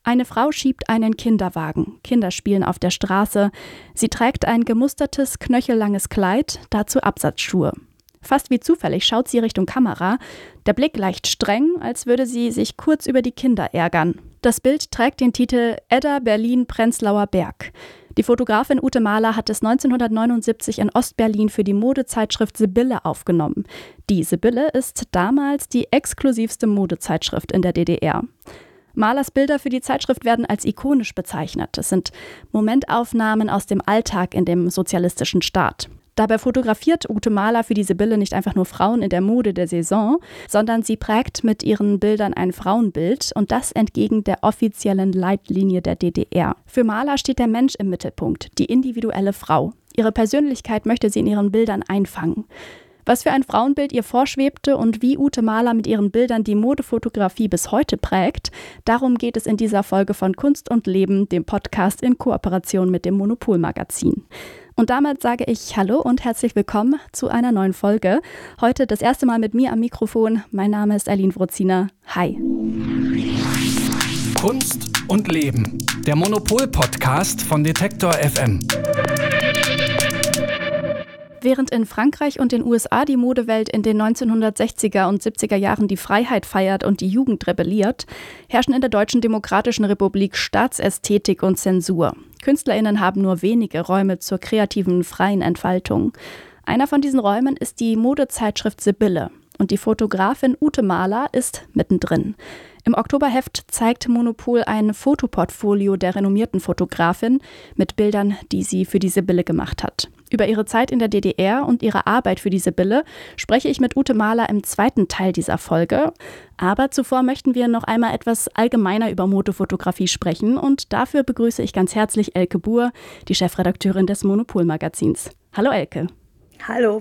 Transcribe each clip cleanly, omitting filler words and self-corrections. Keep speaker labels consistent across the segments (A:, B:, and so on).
A: Eine Frau schiebt einen Kinderwagen. Kinder spielen auf der Straße. Sie trägt ein gemustertes, knöchellanges Kleid, dazu Absatzschuhe. Fast wie zufällig schaut sie Richtung Kamera. Der Blick leicht streng, als würde sie sich kurz über die Kinder ärgern. Das Bild trägt den Titel Edda Berlin-Prenzlauer Berg. Die Fotografin Ute Mahler hat es 1979 in Ostberlin für die Modezeitschrift Sibylle aufgenommen. Die Sibylle ist damals die exklusivste Modezeitschrift in der DDR. Mahlers Bilder für die Zeitschrift werden als ikonisch bezeichnet. Es sind Momentaufnahmen aus dem Alltag in dem sozialistischen Staat. Dabei fotografiert Ute Mahler für die Sibylle nicht einfach nur Frauen in der Mode der Saison, sondern sie prägt mit ihren Bildern ein Frauenbild und das entgegen der offiziellen Leitlinie der DDR. Für Mahler steht der Mensch im Mittelpunkt, die individuelle Frau. Ihre Persönlichkeit möchte sie in ihren Bildern einfangen. Was für ein Frauenbild ihr vorschwebte und wie Ute Mahler mit ihren Bildern die Modefotografie bis heute prägt, darum geht es in dieser Folge von Kunst und Leben, dem Podcast in Kooperation mit dem Monopol-Magazin. Und damit sage ich Hallo und herzlich willkommen zu einer neuen Folge. Heute das erste Mal mit mir am Mikrofon. Mein Name ist Aline Wrozina. Hi.
B: Kunst und Leben, der Monopol-Podcast von Detektor FM.
A: Während in Frankreich und den USA die Modewelt in den 1960er und 70er Jahren die Freiheit feiert und die Jugend rebelliert, herrschen in der Deutschen Demokratischen Republik Staatsästhetik und Zensur. KünstlerInnen haben nur wenige Räume zur kreativen, freien Entfaltung. Einer von diesen Räumen ist die Modezeitschrift Sibylle. Und die Fotografin Ute Mahler ist mittendrin. Im Oktoberheft zeigt Monopol ein Fotoportfolio der renommierten Fotografin mit Bildern, die sie für die Sibylle gemacht hat. Über ihre Zeit in der DDR und ihre Arbeit für die Sibylle spreche ich mit Ute Mahler im zweiten Teil dieser Folge. Aber zuvor möchten wir noch einmal etwas allgemeiner über Modefotografie sprechen und dafür begrüße ich ganz herzlich Elke Buhr, die Chefredakteurin des Monopol-Magazins. Hallo Elke.
C: Hallo.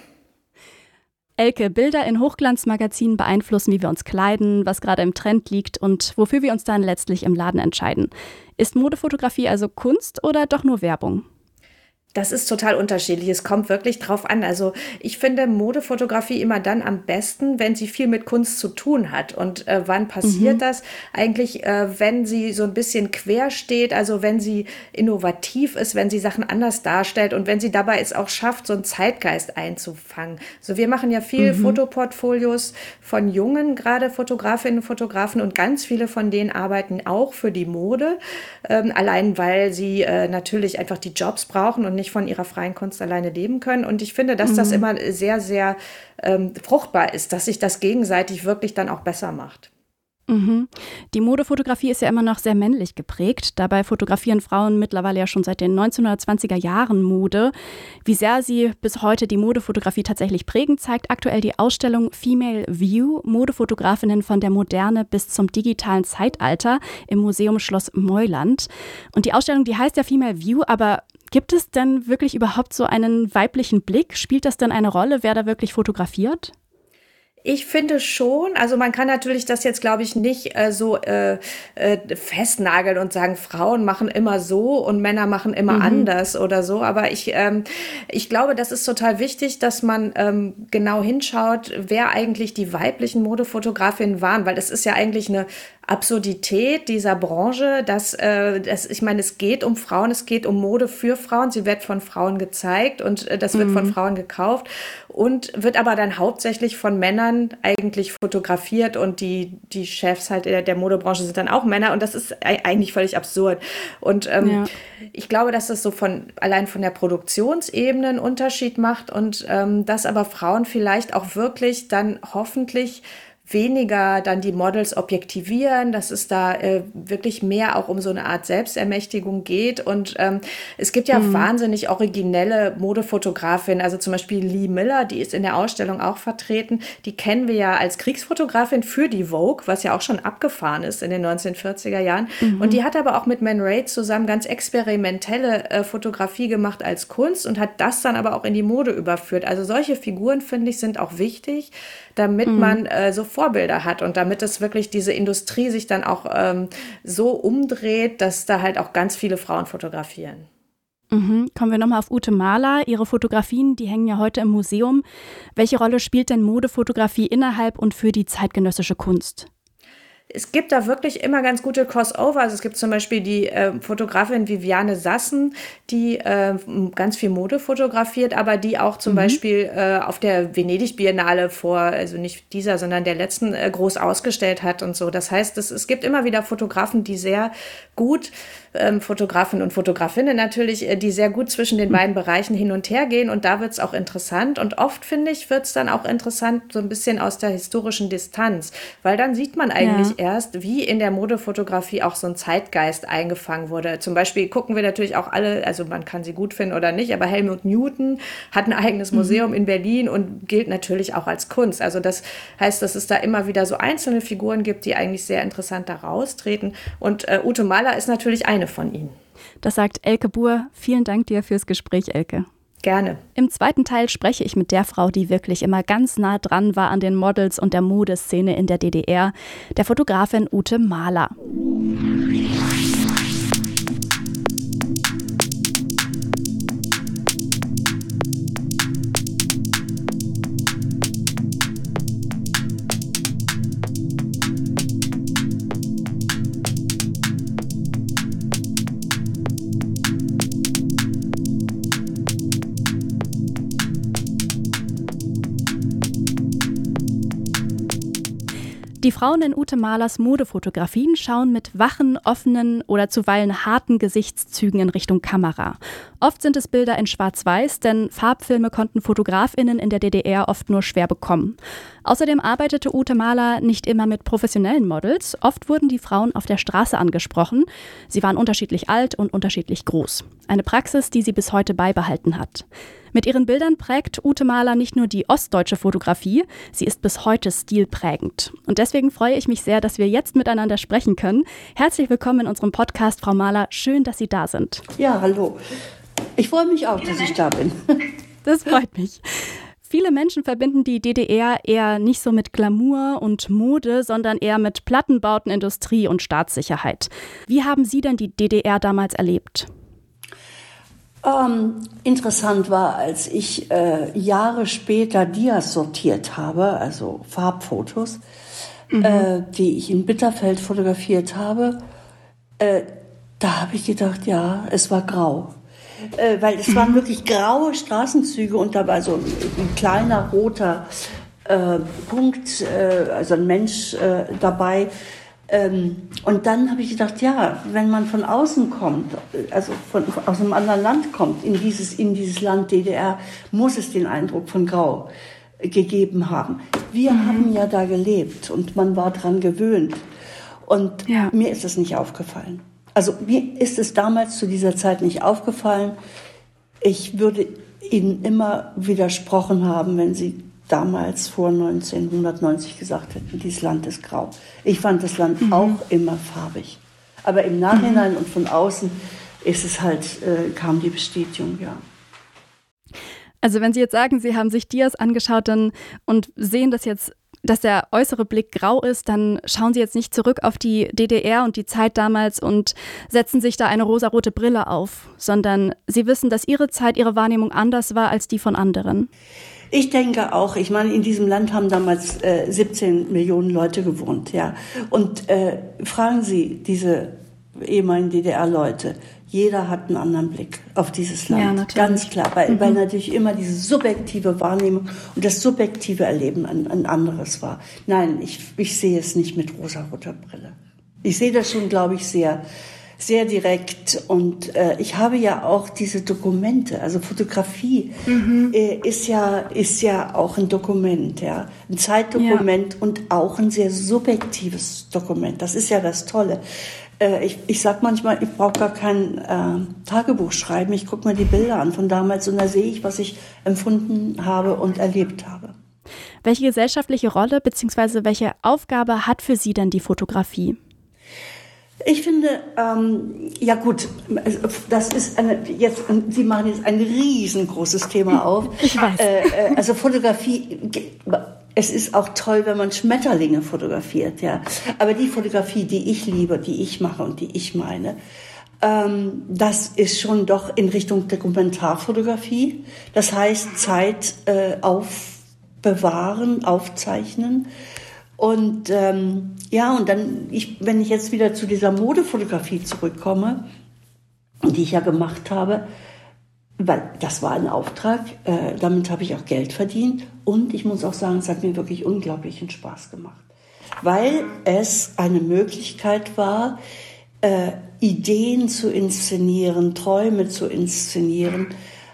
A: Elke, Bilder in Hochglanzmagazinen beeinflussen, wie wir uns kleiden, was gerade im Trend liegt und wofür wir uns dann letztlich im Laden entscheiden. Ist Modefotografie also Kunst oder doch nur Werbung?
C: Das ist total unterschiedlich. Es kommt wirklich drauf an. Also ich finde Modefotografie immer dann am besten, wenn sie viel mit Kunst zu tun hat. Und wann passiert das? Eigentlich, wenn sie so ein bisschen quer steht, also wenn sie innovativ ist, wenn sie Sachen anders darstellt und wenn sie dabei es auch schafft, so einen Zeitgeist einzufangen. So, wir machen ja viel Fotoportfolios von jungen, gerade Fotografinnen und Fotografen und ganz viele von denen arbeiten auch für die Mode. Allein weil sie natürlich einfach die Jobs brauchen und nicht von ihrer freien Kunst alleine leben können. Und ich finde, dass das immer sehr, sehr fruchtbar ist, dass sich das gegenseitig wirklich dann auch besser macht.
A: Die Modefotografie ist ja immer noch sehr männlich geprägt. Dabei fotografieren Frauen mittlerweile ja schon seit den 1920er Jahren Mode. Wie sehr sie bis heute die Modefotografie tatsächlich prägen, zeigt aktuell die Ausstellung Female View, Modefotografinnen von der Moderne bis zum digitalen Zeitalter im Museum Schloss Meuland. Und die Ausstellung, die heißt ja Female View, aber gibt es denn wirklich überhaupt so einen weiblichen Blick? Spielt das denn eine Rolle, wer da wirklich fotografiert?
C: Ich finde schon, also man kann natürlich das jetzt, glaube ich, nicht so festnageln und sagen, Frauen machen immer so und Männer machen immer anders oder so. Aber ich glaube, das ist total wichtig, dass man genau hinschaut, wer eigentlich die weiblichen Modefotografinnen waren, weil das ist ja eigentlich eine Absurdität dieser Branche, ich meine, es geht um Frauen, es geht um Mode für Frauen, sie wird von Frauen gezeigt und das wird von Frauen gekauft und wird aber dann hauptsächlich von Männern eigentlich fotografiert und die Chefs halt der Modebranche sind dann auch Männer und das ist eigentlich völlig absurd. Und ich glaube, dass das so allein von der Produktionsebene einen Unterschied macht und dass aber Frauen vielleicht auch wirklich dann hoffentlich weniger dann die Models objektivieren, dass es da wirklich mehr auch um so eine Art Selbstermächtigung geht. Und es gibt ja wahnsinnig originelle Modefotografinnen, also zum Beispiel Lee Miller, die ist in der Ausstellung auch vertreten. Die kennen wir ja als Kriegsfotografin für die Vogue, was ja auch schon abgefahren ist in den 1940er Jahren. Und die hat aber auch mit Man Ray zusammen ganz experimentelle Fotografie gemacht als Kunst und hat das dann aber auch in die Mode überführt. Also solche Figuren, finde ich, sind auch wichtig, damit man so Vorbilder hat und damit es wirklich diese Industrie sich dann auch so umdreht, dass da halt auch ganz viele Frauen fotografieren.
A: Kommen wir nochmal auf Ute Mahler. Ihre Fotografien, die hängen ja heute im Museum. Welche Rolle spielt denn Modefotografie innerhalb und für die zeitgenössische Kunst?
C: es gibt da wirklich immer ganz gute Crossover. Also es gibt zum Beispiel die Fotografin Viviane Sassen, die ganz viel Mode fotografiert, aber die auch zum Beispiel auf der Venedig-Biennale also nicht dieser, sondern der letzten, groß ausgestellt hat und so. Das heißt, es gibt immer wieder Fotografen, die sehr gut, Fotografen und Fotografinnen natürlich, die sehr gut zwischen den beiden Bereichen hin und her gehen, und da wird es auch interessant, und oft, finde ich, wird es dann auch interessant so ein bisschen aus der historischen Distanz, weil dann sieht man eigentlich erst, wie in der Modefotografie auch so ein Zeitgeist eingefangen wurde. Zum Beispiel gucken wir natürlich auch alle, also man kann sie gut finden oder nicht, aber Helmut Newton hat ein eigenes Museum in Berlin und gilt natürlich auch als Kunst. Also das heißt, dass es da immer wieder so einzelne Figuren gibt, die eigentlich sehr interessant da raustreten, und Ute Mahler ist natürlich eine von ihnen.
A: Das sagt Elke Buhr. Vielen Dank dir fürs Gespräch, Elke.
C: Gerne.
A: Im zweiten Teil spreche ich mit der Frau, die wirklich immer ganz nah dran war an den Models und der Modeszene in der DDR, der Fotografin Ute Mahler. Die Frauen in Ute Mahlers Modefotografien schauen mit wachen, offenen oder zuweilen harten Gesichtszügen in Richtung Kamera. Oft sind es Bilder in Schwarz-Weiß, denn Farbfilme konnten FotografInnen in der DDR oft nur schwer bekommen. Außerdem arbeitete Ute Mahler nicht immer mit professionellen Models. Oft wurden die Frauen auf der Straße angesprochen. Sie waren unterschiedlich alt und unterschiedlich groß. Eine Praxis, die sie bis heute beibehalten hat. Mit ihren Bildern prägt Ute Mahler nicht nur die ostdeutsche Fotografie, sie ist bis heute stilprägend. Und deswegen freue ich mich sehr, dass wir jetzt miteinander sprechen können. Herzlich willkommen in unserem Podcast, Frau Mahler. Schön, dass Sie da sind.
D: Ja, hallo. Ich freue mich auch, dass ich da bin.
A: Das freut mich. Viele Menschen verbinden die DDR eher nicht so mit Glamour und Mode, sondern eher mit Plattenbauten, Industrie und Staatssicherheit. Wie haben Sie denn die DDR damals erlebt?
D: Interessant war, als ich Jahre später Dias sortiert habe, also Farbfotos, die ich in Bitterfeld fotografiert habe, da habe ich gedacht, ja, es war grau. Weil es waren wirklich graue Straßenzüge und da war so ein kleiner roter Punkt, also ein Mensch dabei. Und dann habe ich gedacht, ja, wenn man von außen kommt, also aus einem anderen Land kommt, in dieses Land DDR, muss es den Eindruck von Grau gegeben haben. Wir haben ja da gelebt und man war dran gewöhnt. Und mir ist es nicht aufgefallen. Also mir ist es damals zu dieser Zeit nicht aufgefallen. Ich würde Ihnen immer widersprochen haben, wenn Sie damals vor 1990 gesagt hätten, dieses Land ist grau. Ich fand das Land auch immer farbig. Aber im Nachhinein und von außen ist es halt, kam die Bestätigung, ja.
A: Also wenn Sie jetzt sagen, Sie haben sich Dias angeschaut und sehen das jetzt, dass der äußere Blick grau ist, dann schauen Sie jetzt nicht zurück auf die DDR und die Zeit damals und setzen sich da eine rosarote Brille auf, sondern Sie wissen, dass Ihre Zeit, Ihre Wahrnehmung anders war als die von anderen.
D: Ich denke auch, ich meine, in diesem Land haben damals 17 Millionen Leute gewohnt, ja. Und fragen Sie diese ehemaligen DDR-Leute, jeder hat einen anderen Blick auf dieses Land, ja, ganz klar, weil natürlich immer diese subjektive Wahrnehmung und das subjektive Erleben ein anderes war. Nein, ich sehe es nicht mit rosaroter Brille. Ich sehe das schon, glaube ich, sehr direkt und ich habe ja auch diese Dokumente, also Fotografie ist ja auch ein Dokument, ja, ein Zeitdokument und auch ein sehr subjektives Dokument. Das ist ja das Tolle. Ich sag manchmal, ich brauche gar kein Tagebuch schreiben, ich gucke mir die Bilder an von damals und da sehe ich, was ich empfunden habe und erlebt habe.
A: Welche gesellschaftliche Rolle bzw. welche Aufgabe hat für Sie denn die Fotografie?
D: Ich finde, ja gut, das ist Sie machen jetzt ein riesengroßes Thema auf.
A: Ich weiß.
D: Also Fotografie, es ist auch toll, wenn man Schmetterlinge fotografiert, ja. Aber die Fotografie, die ich liebe, die ich mache und die ich meine, das ist schon doch in Richtung Dokumentarfotografie. Das heißt, Zeit aufbewahren, aufzeichnen. Und und dann, wenn ich jetzt wieder zu dieser Modefotografie zurückkomme, die ich ja gemacht habe, weil das war ein Auftrag, damit habe ich auch Geld verdient. Und ich muss auch sagen, es hat mir wirklich unglaublichen Spaß gemacht. Weil es eine Möglichkeit war, Ideen zu inszenieren, Träume zu inszenieren,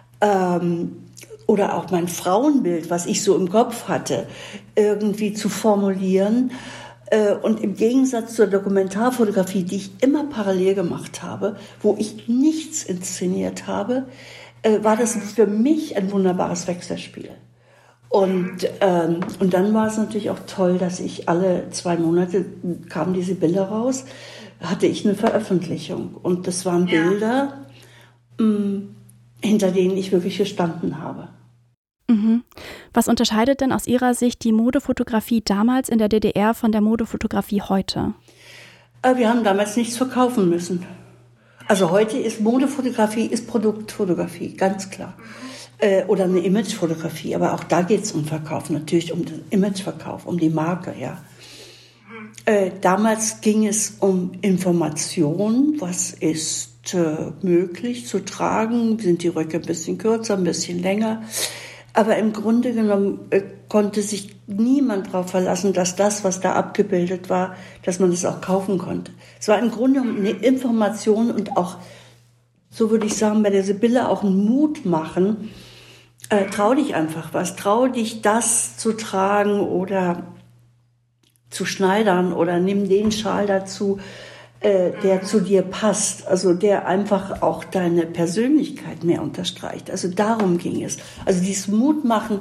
D: oder auch mein Frauenbild, was ich so im Kopf hatte, irgendwie zu formulieren. Und im Gegensatz zur Dokumentarfotografie, die ich immer parallel gemacht habe, wo ich nichts inszeniert habe, war das für mich ein wunderbares Wechselspiel. Und dann war es natürlich auch toll, dass ich alle 2 Monate kamen diese Bilder raus, hatte ich eine Veröffentlichung. Und das waren Bilder, hinter denen ich wirklich gestanden habe.
A: Mhm. Was unterscheidet denn aus Ihrer Sicht die Modefotografie damals in der DDR von der Modefotografie heute?
D: Wir haben damals nichts verkaufen müssen. Also heute ist Modefotografie, ist Produktfotografie, ganz klar. Oder eine Imagefotografie, aber auch da geht es um Verkauf, natürlich um den Imageverkauf, um die Marke, ja. Damals ging es um Information, was ist möglich zu tragen, sind die Röcke ein bisschen kürzer, ein bisschen länger. Aber im Grunde genommen konnte sich niemand darauf verlassen, dass das, was da abgebildet war, dass man es auch kaufen konnte. Es war im Grunde eine Information und auch, so würde ich sagen, bei der Sibylle auch einen Mut machen. Trau dich einfach was, trau dich das zu tragen oder zu schneidern oder nimm den Schal dazu, der zu dir passt, also der einfach auch deine Persönlichkeit mehr unterstreicht. Also darum ging es. Also dieses Mutmachen,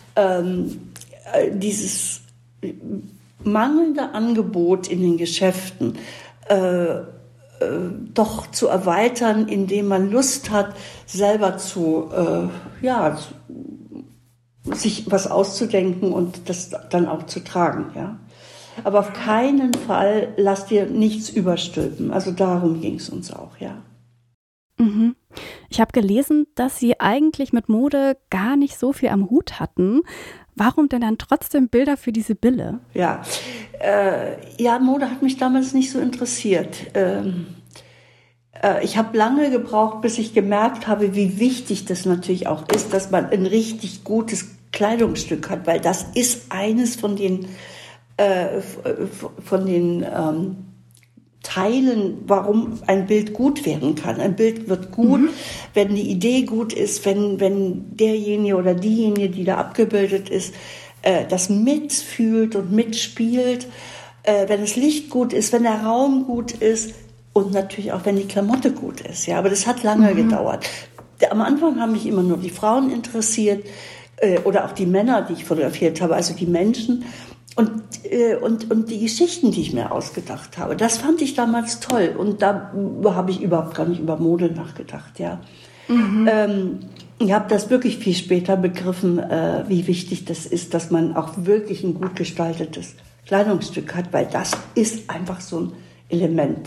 D: dieses mangelnde Angebot in den Geschäften doch zu erweitern, indem man Lust hat, selber sich was auszudenken und das dann auch zu tragen, ja. Aber auf keinen Fall lass dir nichts überstülpen. Also darum ging es uns auch, ja.
A: Mhm. Ich habe gelesen, dass Sie eigentlich mit Mode gar nicht so viel am Hut hatten. Warum denn dann trotzdem Bilder für die Sibylle?
D: Ja, Mode hat mich damals nicht so interessiert. Ich habe lange gebraucht, bis ich gemerkt habe, wie wichtig das natürlich auch ist, dass man ein richtig gutes Kleidungsstück hat, weil das ist eines von den Teilen, warum ein Bild gut werden kann. Ein Bild wird gut, wenn die Idee gut ist, wenn derjenige oder diejenige, die da abgebildet ist, das mitfühlt und mitspielt, wenn das Licht gut ist, wenn der Raum gut ist und natürlich auch, wenn die Klamotte gut ist. Ja, aber das hat lange gedauert. Am Anfang haben mich immer nur die Frauen interessiert oder auch die Männer, die ich fotografiert habe, also die Menschen. Und die Geschichten, die ich mir ausgedacht habe, das fand ich damals toll. Und da habe ich überhaupt gar nicht über Mode nachgedacht, ja. Ich habe das wirklich viel später begriffen, wie wichtig das ist, dass man auch wirklich ein gut gestaltetes Kleidungsstück hat, weil das ist einfach so ein Element,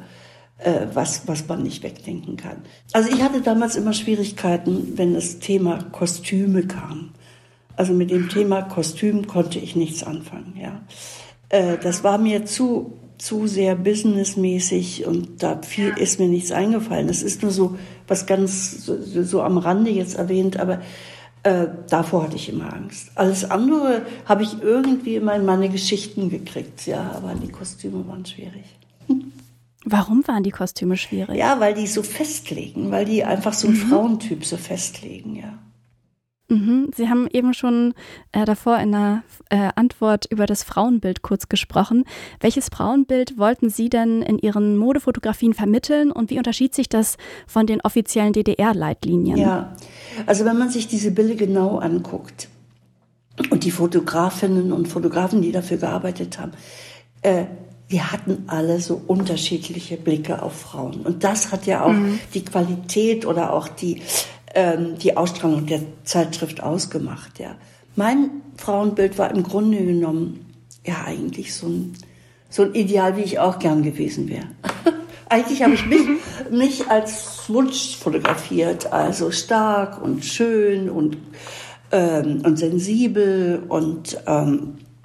D: was man nicht wegdenken kann. Also ich hatte damals immer Schwierigkeiten, wenn das Thema Kostüme kam. Also mit dem Thema Kostüm konnte ich nichts anfangen, ja. Das war mir zu sehr businessmäßig und da ist mir nichts eingefallen. Das ist nur so was ganz so am Rande jetzt erwähnt, aber davor hatte ich immer Angst. Alles andere habe ich irgendwie immer in meine Geschichten gekriegt, ja, aber die Kostüme waren schwierig.
A: Warum waren die Kostüme schwierig?
D: Ja, weil die so festlegen, weil die einfach so einen Frauentyp so festlegen, ja.
A: Sie haben eben schon davor in einer Antwort über das Frauenbild kurz gesprochen. Welches Frauenbild wollten Sie denn in Ihren Modefotografien vermitteln und wie unterschied sich das von den offiziellen DDR-Leitlinien? Ja,
D: also wenn man sich diese Bilder genau anguckt und die Fotografinnen und Fotografen, die dafür gearbeitet haben, die hatten alle so unterschiedliche Blicke auf Frauen. Und das hat ja auch die Qualität oder auch die Ausstrahlung der Zeitschrift ausgemacht, ja. Mein Frauenbild war im Grunde genommen ja eigentlich so ein Ideal, wie ich auch gern gewesen wäre. Eigentlich habe ich mich als Wunsch fotografiert, also stark und schön und sensibel und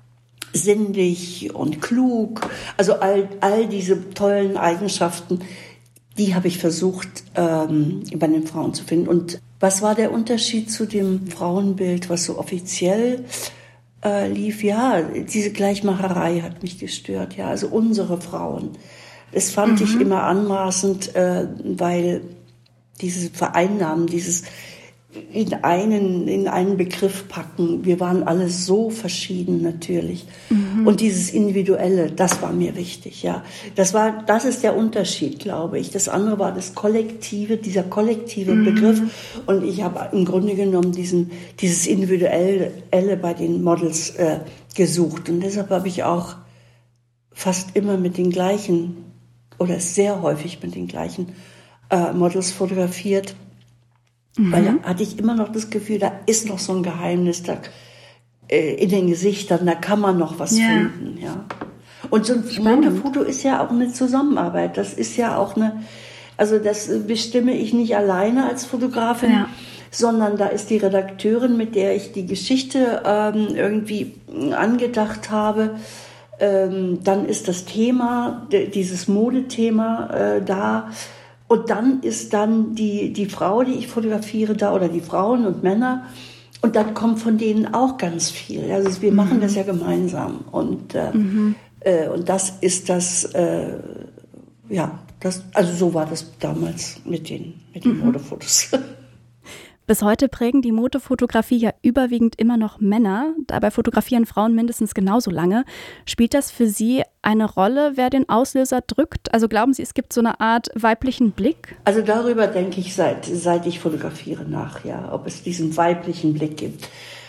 D: sinnlich und klug. Also all diese tollen Eigenschaften, die habe ich versucht, bei den Frauen zu finden. Und was war der Unterschied zu dem Frauenbild, was so offiziell lief? Ja, diese Gleichmacherei hat mich gestört. Ja, also unsere Frauen. Das fand ich immer anmaßend, weil dieses Vereinnahmen, dieses in einen Begriff packen. Wir waren alle so verschieden natürlich. Und dieses Individuelle, das war mir wichtig, ja. Das ist der Unterschied, glaube ich. Das andere war das Kollektive, dieser kollektive Begriff. Und ich habe im Grunde genommen dieses Individuelle bei den Models gesucht. Und deshalb habe ich auch fast immer mit den gleichen, oder sehr häufig mit den gleichen Models fotografiert. Weil da hatte ich immer noch das Gefühl, da ist noch so ein Geheimnis da, in den Gesichtern, da kann man noch was finden. Ja. Und so ein Modefoto ist ja auch eine Zusammenarbeit. Das ist ja auch also das bestimme ich nicht alleine als Fotografin, sondern da ist die Redakteurin, mit der ich die Geschichte irgendwie angedacht habe. Dann ist das Thema, dieses Modethema da. Und dann ist dann die Frau, die ich fotografiere da, oder die Frauen und Männer. Und dann kommt von denen auch ganz viel. Also wir machen das ja gemeinsam. Und das ist also so war das damals mit den Modefotos.
A: Bis heute prägen die Modefotografie ja überwiegend immer noch Männer. Dabei fotografieren Frauen mindestens genauso lange. Spielt das für Sie eine Rolle, wer den Auslöser drückt? Also glauben Sie, es gibt so eine Art weiblichen Blick?
D: Also darüber denke ich, seit ich fotografiere nach, ja, ob es diesen weiblichen Blick gibt.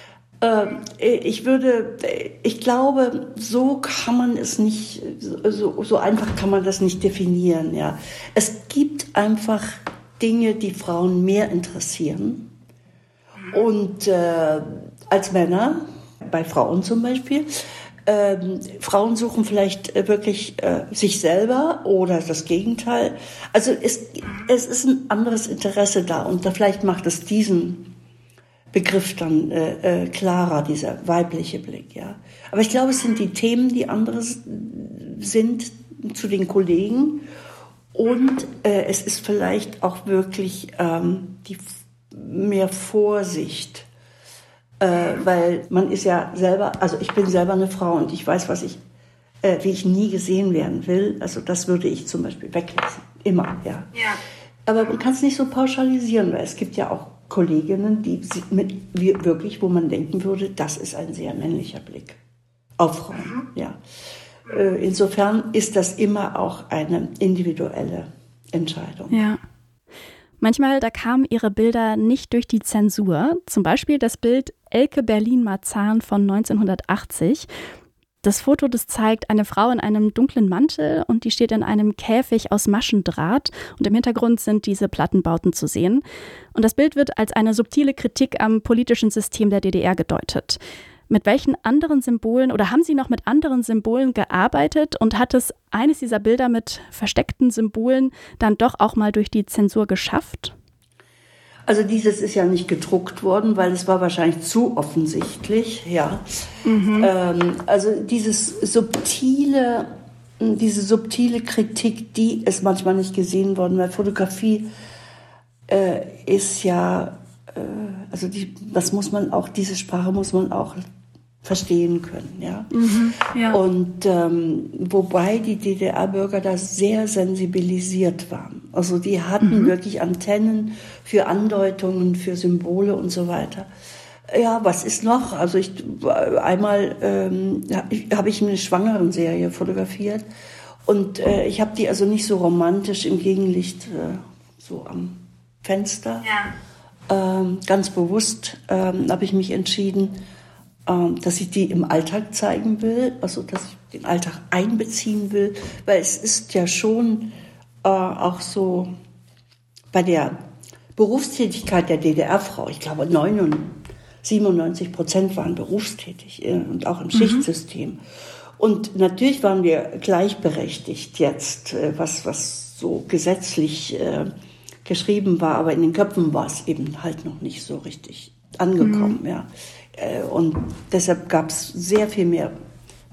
D: Ich glaube, so kann man es nicht, so einfach kann man das nicht definieren, ja. Es gibt einfach Dinge, die Frauen mehr interessieren. Und als Männer, bei Frauen zum Beispiel, Frauen suchen vielleicht wirklich sich selber oder das Gegenteil. Also es ist ein anderes Interesse da und vielleicht macht es diesen Begriff dann klarer, dieser weibliche Blick. Ja. Aber ich glaube, es sind die Themen, die andere sind zu den Kollegen. Und es ist vielleicht auch wirklich die mehr Vorsicht, weil man ist ja selber, also ich bin selber eine Frau und ich weiß, wie ich nie gesehen werden will. Also das würde ich zum Beispiel weglassen, immer, ja. Aber man kann es nicht so pauschalisieren, weil es gibt ja auch Kolleginnen, wirklich, wo man denken würde, das ist ein sehr männlicher Blick auf Frauen, ja. Insofern ist das immer auch eine individuelle Entscheidung.
A: Ja. Manchmal, da kamen ihre Bilder nicht durch die Zensur. Zum Beispiel das Bild Elke Berlin-Marzahn von 1980. Das Foto, das zeigt eine Frau in einem dunklen Mantel und die steht in einem Käfig aus Maschendraht und im Hintergrund sind diese Plattenbauten zu sehen. Und das Bild wird als eine subtile Kritik am politischen System der DDR gedeutet. Mit welchen anderen Symbolen oder haben Sie noch mit anderen Symbolen gearbeitet und hat es eines dieser Bilder mit versteckten Symbolen dann doch auch mal durch die Zensur geschafft?
D: Also dieses ist ja nicht gedruckt worden, weil es war wahrscheinlich zu offensichtlich, ja. Also diese subtile Kritik, die ist manchmal nicht gesehen worden, weil Fotografie ist ja, diese Sprache muss man auch verstehen können, ja. Ja. Und wobei die DDR-Bürger da sehr sensibilisiert waren. Also die hatten wirklich Antennen für Andeutungen, für Symbole und so weiter. Ja, was ist noch? Also einmal habe ich eine Schwangerenserie fotografiert und ich habe die also nicht so romantisch im Gegenlicht so am Fenster. Ja. Ganz bewusst habe ich mich entschieden, dass ich die im Alltag zeigen will, also dass ich den Alltag einbeziehen will, weil es ist ja schon auch so bei der Berufstätigkeit der DDR-Frau, ich glaube 97% waren berufstätig und auch im Schichtsystem. Und natürlich waren wir gleichberechtigt jetzt, was so gesetzlich geschrieben war, aber in den Köpfen war es eben halt noch nicht so richtig angekommen, ja. Und deshalb gab es sehr viel mehr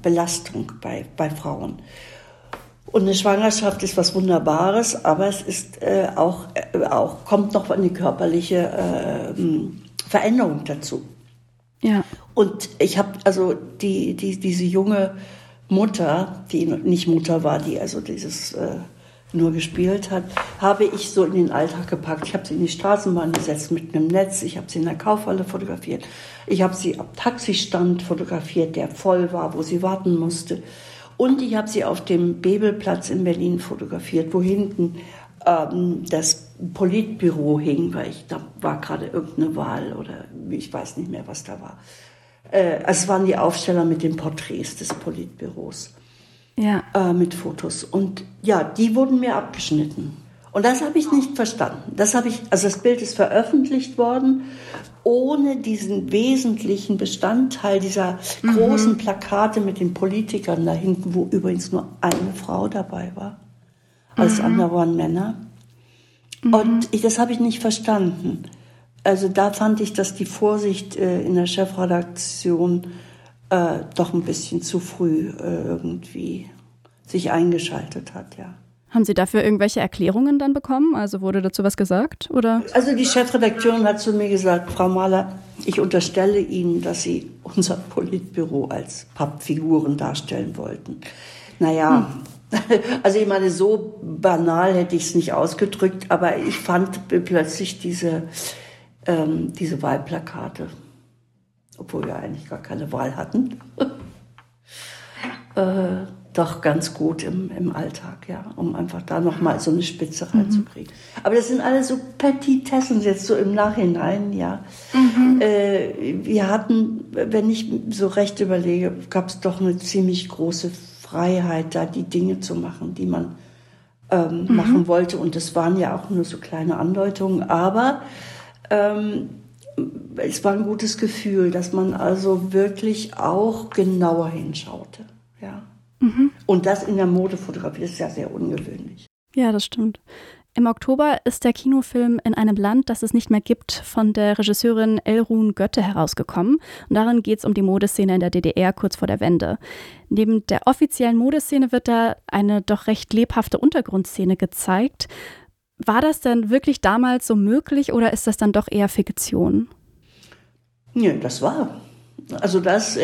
D: Belastung bei Frauen. Und eine Schwangerschaft ist was Wunderbares, aber es ist kommt noch eine körperliche Veränderung dazu.
A: Ja.
D: Und ich habe also diese junge Mutter, die nicht Mutter war, die also dieses nur gespielt hat, habe ich so in den Alltag gepackt. Ich habe sie in die Straßenbahn gesetzt mit einem Netz. Ich habe sie in der Kaufhalle fotografiert. Ich habe sie am Taxistand fotografiert, der voll war, wo sie warten musste. Und ich habe sie auf dem Bebelplatz in Berlin fotografiert, wo hinten das Politbüro hing, weil da war gerade irgendeine Wahl oder ich weiß nicht mehr, was da war. Es waren die Aufsteller mit den Porträts des Politbüros.
A: Ja.
D: Mit Fotos. Und ja, die wurden mir abgeschnitten. Und das habe ich nicht verstanden. Also das Bild ist veröffentlicht worden, ohne diesen wesentlichen Bestandteil dieser großen Plakate mit den Politikern da hinten, wo übrigens nur eine Frau dabei war. Alles andere waren Männer. Und das habe ich nicht verstanden. Also da fand ich, dass die Vorsicht in der Chefredaktion doch ein bisschen zu früh irgendwie sich eingeschaltet hat, ja.
A: Haben Sie dafür irgendwelche Erklärungen dann bekommen? Also wurde dazu was gesagt, oder?
D: Also die Chefredakteurin hat zu mir gesagt, Frau Mahler, ich unterstelle Ihnen, dass Sie unser Politbüro als Pappfiguren darstellen wollten. Naja, also ich meine, so banal hätte ich es nicht ausgedrückt, aber ich fand plötzlich diese Wahlplakate, obwohl wir eigentlich gar keine Wahl hatten, doch ganz gut im Alltag, ja, um einfach da nochmal so eine Spitze reinzukriegen. Aber das sind alles so Petitessen jetzt so im Nachhinein, ja. Wir hatten, wenn ich so recht überlege, gab es doch eine ziemlich große Freiheit, da die Dinge zu machen, die man machen wollte. Und das waren ja auch nur so kleine Andeutungen, aber es war ein gutes Gefühl, dass man also wirklich auch genauer hinschaute, ja. Und das in der Modefotografie ist ja sehr ungewöhnlich.
A: Ja, das stimmt. Im Oktober ist der Kinofilm In einem Land, das es nicht mehr gibt, von der Regisseurin Elrun Götte herausgekommen. Und darin geht es um die Modeszene in der DDR kurz vor der Wende. Neben der offiziellen Modeszene wird da eine doch recht lebhafte Untergrundszene gezeigt. War das denn wirklich damals so möglich oder ist das dann doch eher Fiktion?
D: Ja, das war. Also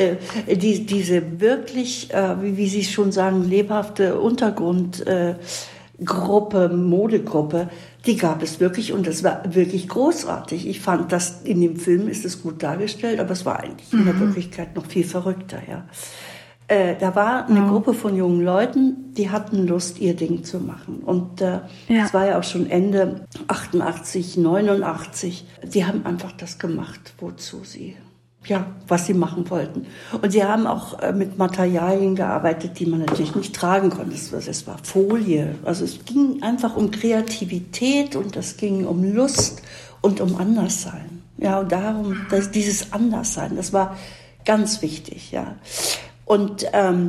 D: diese wirklich, wie Sie schon sagen, lebhafte Untergrundgruppe, Modegruppe, die gab es wirklich und das war wirklich großartig. Ich fand, dass in dem Film ist es gut dargestellt, aber es war eigentlich in der Wirklichkeit noch viel verrückter, ja. Da war eine Gruppe von jungen Leuten, die hatten Lust, ihr Ding zu machen. Und es war ja auch schon Ende 88, 89. Die haben einfach das gemacht, was sie machen wollten. Und sie haben auch mit Materialien gearbeitet, die man natürlich nicht tragen konnte. Das war Folie. Also es ging einfach um Kreativität und es ging um Lust und um Anderssein. Ja, und darum, dieses Anderssein, das war ganz wichtig, ja. Und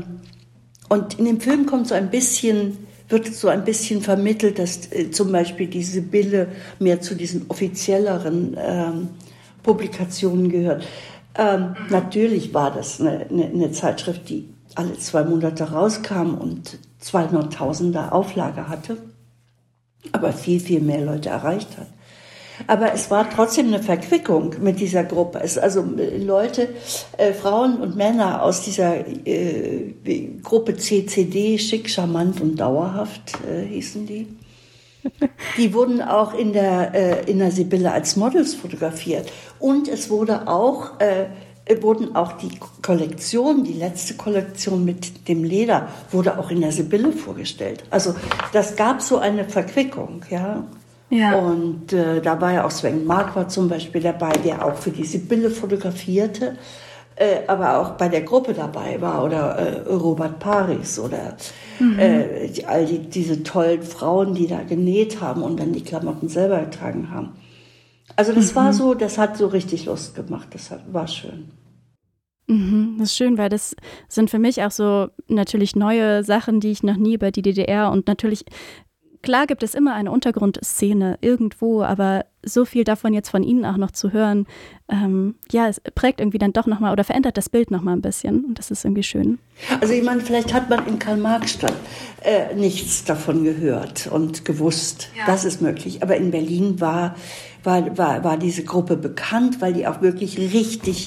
D: in dem Film wird so ein bisschen vermittelt, dass zum Beispiel die Sibylle mehr zu diesen offizielleren Publikationen gehört. Natürlich war das eine Zeitschrift, die alle 2 Monate rauskam und 200.000er Auflage hatte, aber viel, viel mehr Leute erreicht hat. Aber es war trotzdem eine Verquickung mit dieser Gruppe. Also Leute, Frauen und Männer aus dieser Gruppe CCD, schick, charmant und dauerhaft hießen die. Die wurden auch in der Sibylle als Models fotografiert. Und es wurden auch die Kollektion, die letzte Kollektion mit dem Leder, wurde auch in der Sibylle vorgestellt. Also das gab so eine Verquickung, ja. Ja. Und da war ja auch Sven Marquardt zum Beispiel dabei, der auch für die Sibylle fotografierte, aber auch bei der Gruppe dabei war, oder Robert Paris oder diese tollen Frauen, die da genäht haben und dann die Klamotten selber getragen haben. Also das war so, das hat so richtig Lust gemacht, war schön.
A: Das ist schön, weil das sind für mich auch so natürlich neue Sachen, die ich noch nie über die DDR und natürlich, klar gibt es immer eine Untergrundszene irgendwo, aber so viel davon jetzt von Ihnen auch noch zu hören, es prägt irgendwie dann doch nochmal oder verändert das Bild nochmal ein bisschen. Und das ist irgendwie schön.
D: Also ich meine, vielleicht hat man in Karl-Marx-Stadt nichts davon gehört und gewusst. Ja. Das ist möglich. Aber in Berlin war diese Gruppe bekannt, weil die auch wirklich richtig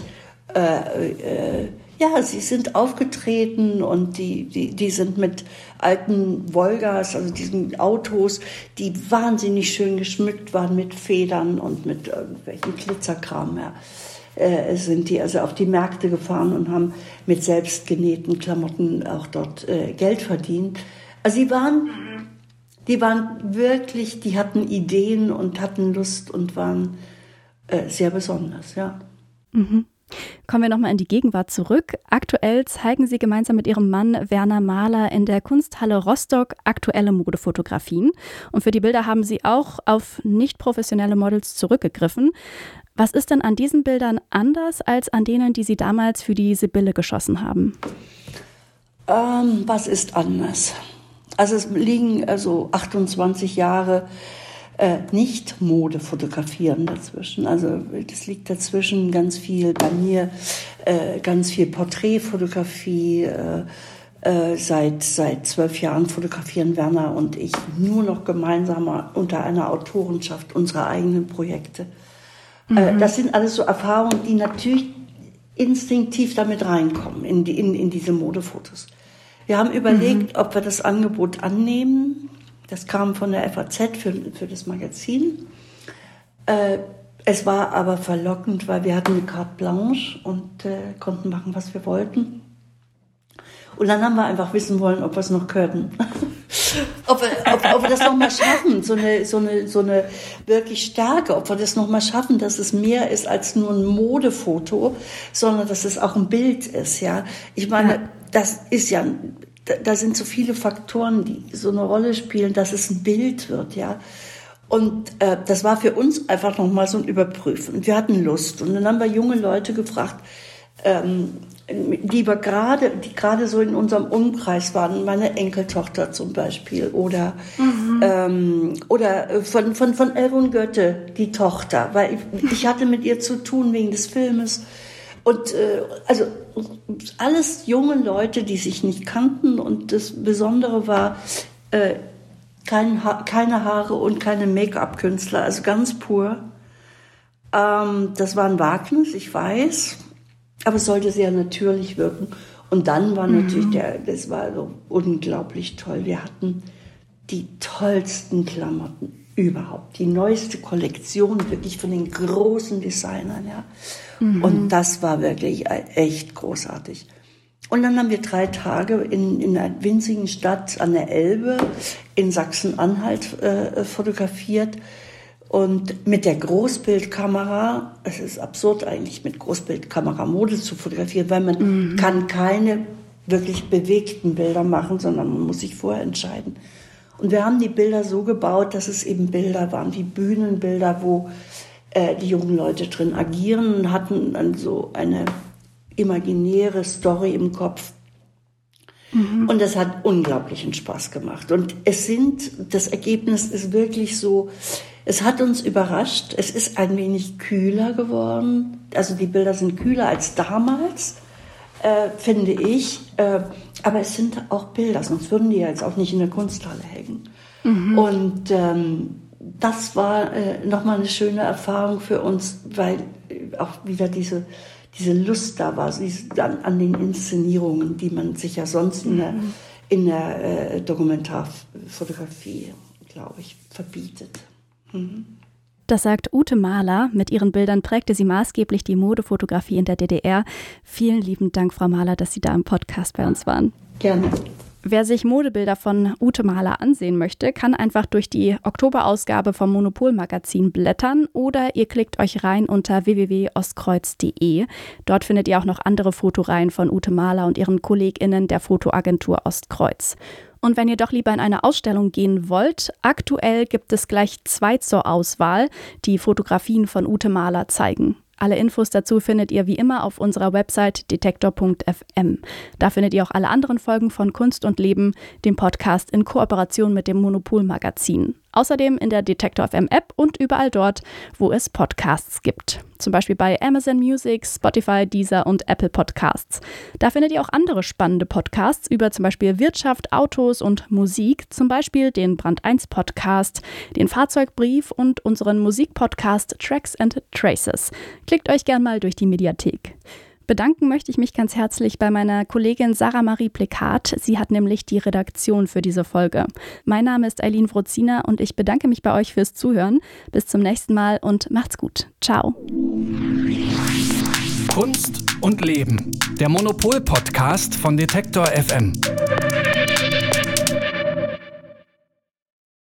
D: sie sind aufgetreten und die sind mit alten Volgas, also diesen Autos, die wahnsinnig schön geschmückt waren mit Federn und mit irgendwelchen Glitzerkram. Sind die also auf die Märkte gefahren und haben mit selbstgenähten Klamotten auch dort Geld verdient. Also die waren wirklich, die hatten Ideen und hatten Lust und waren sehr besonders, ja.
A: Mhm. Kommen wir nochmal in die Gegenwart zurück. Aktuell zeigen Sie gemeinsam mit Ihrem Mann Werner Mahler in der Kunsthalle Rostock aktuelle Modefotografien. Und für die Bilder haben Sie auch auf nicht professionelle Models zurückgegriffen. Was ist denn an diesen Bildern anders als an denen, die Sie damals für die Sibylle geschossen haben?
D: Was ist anders? Also es liegen 28 Jahre nicht Mode fotografieren dazwischen. Also das liegt dazwischen ganz viel bei mir, ganz viel Porträtfotografie. Seit 12 Jahren fotografieren Werner und ich nur noch gemeinsam unter einer Autorenschaft unsere eigenen Projekte. Das sind alles so Erfahrungen, die natürlich instinktiv damit reinkommen in diese Modefotos. Wir haben überlegt, ob wir das Angebot annehmen. Das kam von der FAZ für das Magazin. Es war aber verlockend, weil wir hatten eine carte blanche und konnten machen, was wir wollten. Und dann haben wir einfach wissen wollen, ob wir es noch können. ob wir das noch mal schaffen, so eine wirklich Stärke, ob wir das noch mal schaffen, dass es mehr ist als nur ein Modefoto, sondern dass es auch ein Bild ist. Ja, ich meine, das ist ja... Da sind so viele Faktoren, die so eine Rolle spielen, dass es ein Bild wird, ja. Und das war für uns einfach nochmal so ein Überprüfen. Und wir hatten Lust. Und dann haben wir junge Leute gefragt, die gerade so in unserem Umkreis waren, meine Enkeltochter zum Beispiel, oder von Elvon Götte, die Tochter, weil ich hatte mit ihr zu tun wegen des Filmes. Und also alles junge Leute, die sich nicht kannten. Und das Besondere war, keine Haare und keine Make-up-Künstler, also ganz pur. Das war ein Wagnis, ich weiß, aber es sollte sehr natürlich wirken. Und dann war natürlich das war so unglaublich toll. Wir hatten die tollsten Klamotten überhaupt, die neueste Kollektion wirklich von den großen Designern, ja. Und das war wirklich echt großartig. Und dann haben wir 3 Tage in einer winzigen Stadt an der Elbe in Sachsen-Anhalt fotografiert. Und mit der Großbildkamera, es ist absurd eigentlich, mit Großbildkamera Mode zu fotografieren, weil man kann keine wirklich bewegten Bilder machen, sondern man muss sich vorher entscheiden. Und wir haben die Bilder so gebaut, dass es eben Bilder waren, wie Bühnenbilder, wo die jungen Leute drin agieren und hatten dann so eine imaginäre Story im Kopf. Und das hat unglaublichen Spaß gemacht. Und das Ergebnis ist wirklich so, es hat uns überrascht. Es ist ein wenig kühler geworden. Also die Bilder sind kühler als damals, finde ich. Aber es sind auch Bilder, sonst würden die ja jetzt auch nicht in der Kunsthalle hängen. Und das war nochmal eine schöne Erfahrung für uns, weil auch wieder diese Lust da war, an den Inszenierungen, die man sich ja sonst in der Dokumentarfotografie, glaube ich, verbietet.
A: Das sagt Ute Mahler. Mit ihren Bildern prägte sie maßgeblich die Modefotografie in der DDR. Vielen lieben Dank, Frau Mahler, dass Sie da im Podcast bei uns waren.
D: Gerne.
A: Wer sich Modebilder von Ute Mahler ansehen möchte, kann einfach durch die Oktoberausgabe vom Monopol-Magazin blättern oder ihr klickt euch rein unter www.ostkreuz.de. Dort findet ihr auch noch andere Fotoreihen von Ute Mahler und ihren KollegInnen der Fotoagentur Ostkreuz. Und wenn ihr doch lieber in eine Ausstellung gehen wollt, aktuell gibt es gleich 2 zur Auswahl, die Fotografien von Ute Mahler zeigen. Alle Infos dazu findet ihr wie immer auf unserer Website detektor.fm. Da findet ihr auch alle anderen Folgen von Kunst und Leben, dem Podcast in Kooperation mit dem Monopol-Magazin. Außerdem in der Detektor FM App und überall dort, wo es Podcasts gibt. Zum Beispiel bei Amazon Music, Spotify, Deezer und Apple Podcasts. Da findet ihr auch andere spannende Podcasts über zum Beispiel Wirtschaft, Autos und Musik. Zum Beispiel den Brand 1 Podcast, den Fahrzeugbrief und unseren Musikpodcast Tracks and Traces. Klickt euch gern mal durch die Mediathek. Bedanken möchte ich mich ganz herzlich bei meiner Kollegin Sarah Marie Plekat. Sie hat nämlich die Redaktion für diese Folge. Mein Name ist Eileen Wrozina und ich bedanke mich bei euch fürs Zuhören. Bis zum nächsten Mal und macht's gut. Ciao.
B: Kunst und Leben. Der Monopol-Podcast von Detektor FM.